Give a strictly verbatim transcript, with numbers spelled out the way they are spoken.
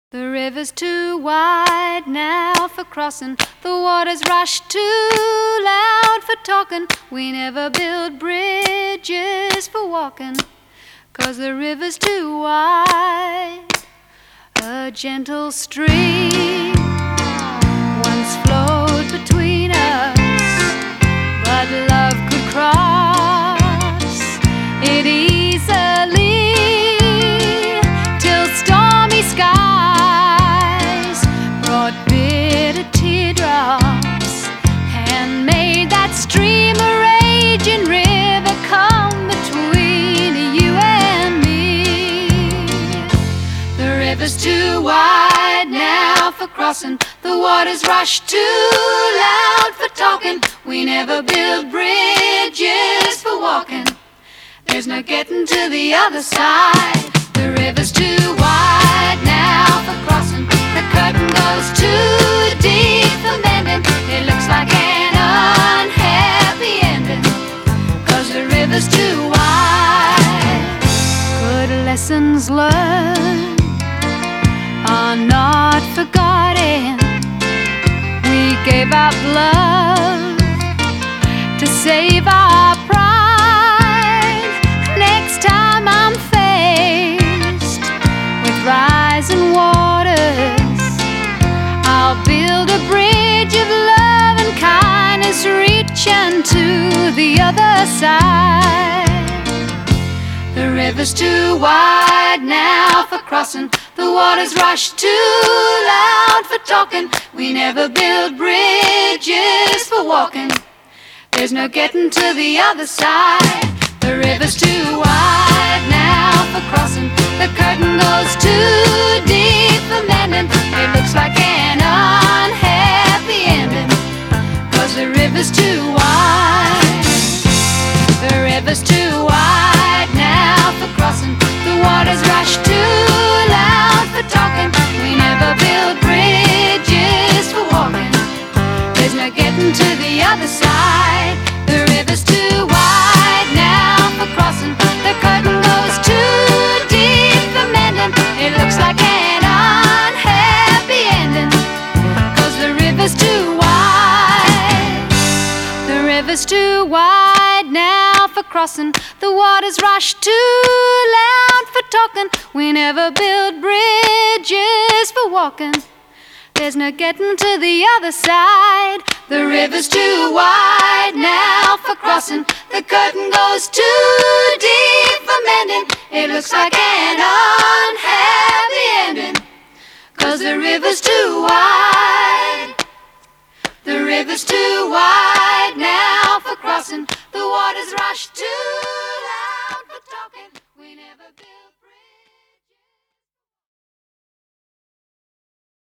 The river's too wide now for crossing. The water's rush too loud for talking. We never build bridges for walking, 'cause the river's too wide. A gentle stream once flowed between us, but love could cross it easily, till stormy skies brought bitter teardrops and made that stream a raging river come between you and me. The river's too wide now for crossing. The water's rush too loud for talking. We never build bridges for walking. There's no getting to the other side. The river's too wide now for crossing. The curtain goes too deep for mending. It looks like an unhappy ending, 'cause the river's too wide. Good lessons learned are not forgotten. We gave up love to save our pride. Next time I'm faced with rising waters, I'll build a bridge of love and kindness reaching to the other side. The river's too wide now for crossing. The water's rush too loud for talking. We never build bridges for walking. There's no getting to the other side. The river's too wide now for crossing. The curtain goes too deep for mending. It looks like an unhappy ending, 'cause the river's too wide. The river's too wide now for crossing. The water's rush too loud for talking. We never build bridges for walking. There's no getting to the other side. The river's too wide now for crossing. The curtain goes too deep for mending. It looks like an unhappy ending, 'cause the river's too wide. The river's too wide now for crossing. The water's rush too loud for talking. We never build bridges for walking. There's no getting to the other side. The river's too wide now for crossing. The curtain goes too deep for mending. It looks like an unhappy ending, 'cause the river's too wide. The river's too wide now for crossing. The water's rush too